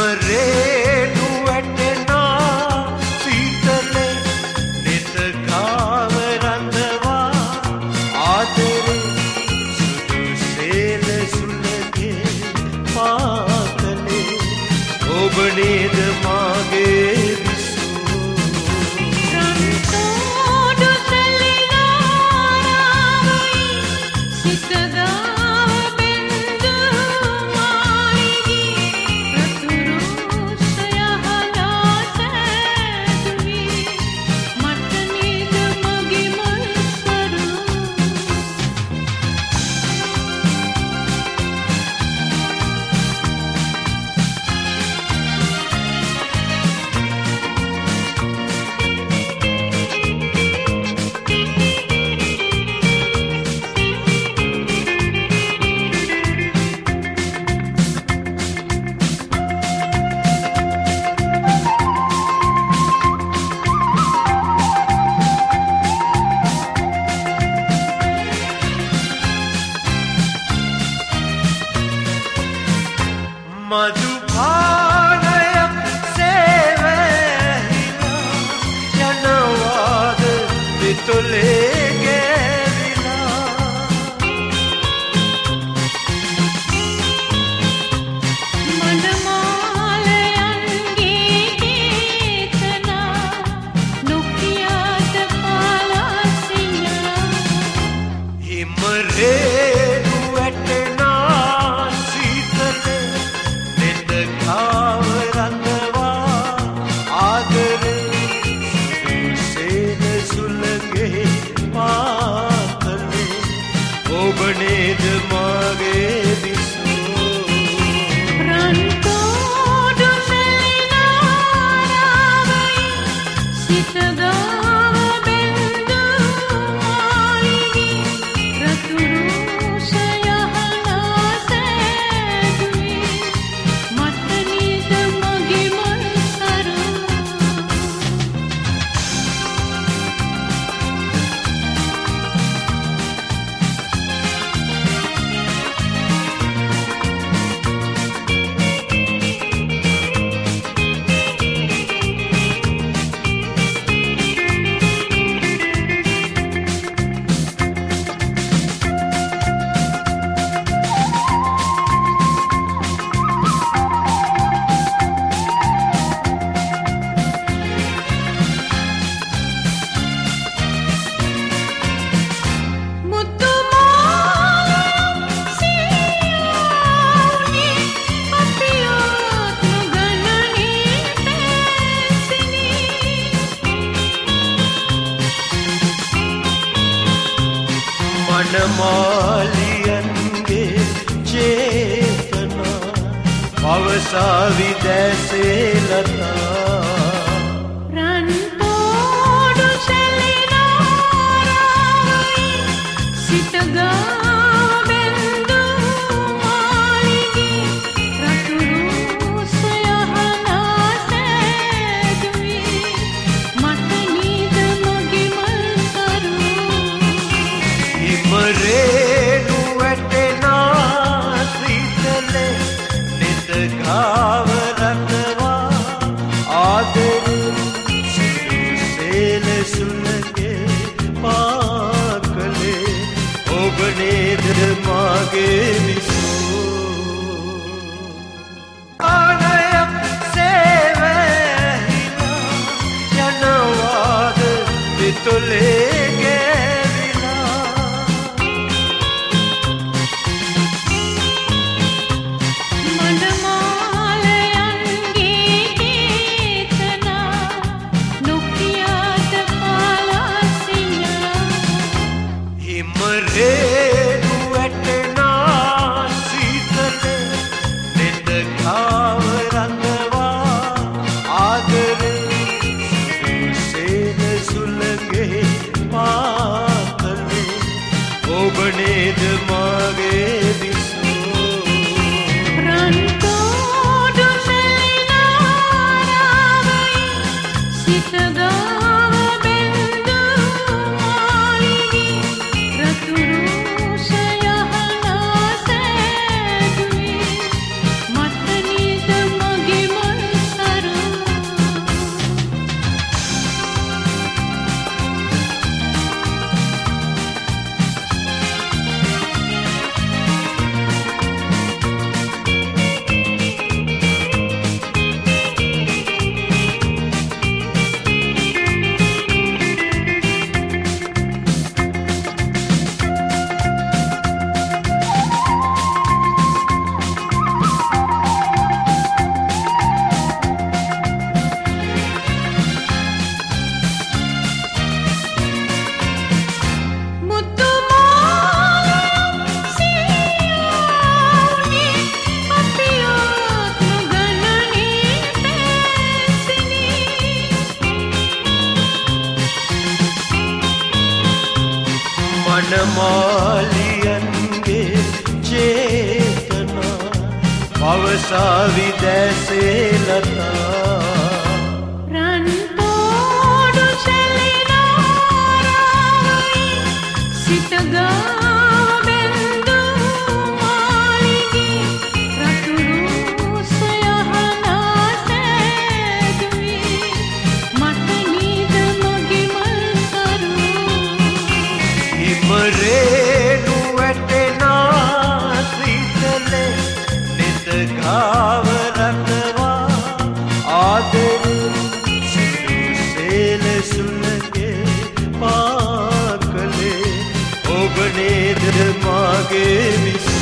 හිමරේඩු වැටෙනා සීතලේ නෙත කාව රඳවා ආදරේ සුදු සේල සුලගේ පාතලේ ඔබ නේද මාගේ මදුපානයක් සේවැහිලා යනවාද දෙතොලේ ගෑවිලා මනමාලයන්ගේ චේතනා නොකියාද පාලසිනා හිමරේඩු වැටෙනා සීතලේ කාව රඳවා ආදරේ සුසේන සුලගේ පාතලේ ඔබ නේද මාගේ විසෝ රන්තෝඩු සෙලිනාරාවයි සිතගාව බෙන්දු මාලිගී රතුරු සයහලා සෑදුවේ මනමාලියන්ගේ චේතනා පවසාවි දැසේ ලතා රන්තෝඩු සෙලිනාරාවයි සිතගාව බෙන්දු මාලිගී රතුරු සයහලා සෑදුවේ මට නීද මගේ මල්කරු හිමරේඩු වැටෙනා සීතලේ නෙත කාව රඳවා ආදරේ සුදු සේල සුලගේ පාකලේ ඔබ නේද මාගේ විසෝ ආනයක් සේවැහිලා යනවාද දෙතොලේ හිමරේඩු වැටෙනා සීතලේ නෙත කාව රඳවා ආදරේ සුසේන සුලගේ පාතලේ ඔබ නේද මාගේ විසෝ රන්තෝඩු සෙලිනාරාවයි සිතගාව බෙන්දු මාලිගී රතුරු සයහලා සෑදුවේ මට නීද මගේ මනමාලියන්ගේ චේතනා පවසාවි දැසේ ලතා රන් තෝඩු සැලිනාරාවයි සිතගා බැන්දු මාලිගේ රතුරු සයහනා සෑදුවේ මට නීද මගේ මල් සරු හිමරේනු වැටෙනා සීතලේ නිත ගාව රඳවා ආදරේ සිදු සේල සුළගේ පාකලේ ඔබ නේද මාගේ විස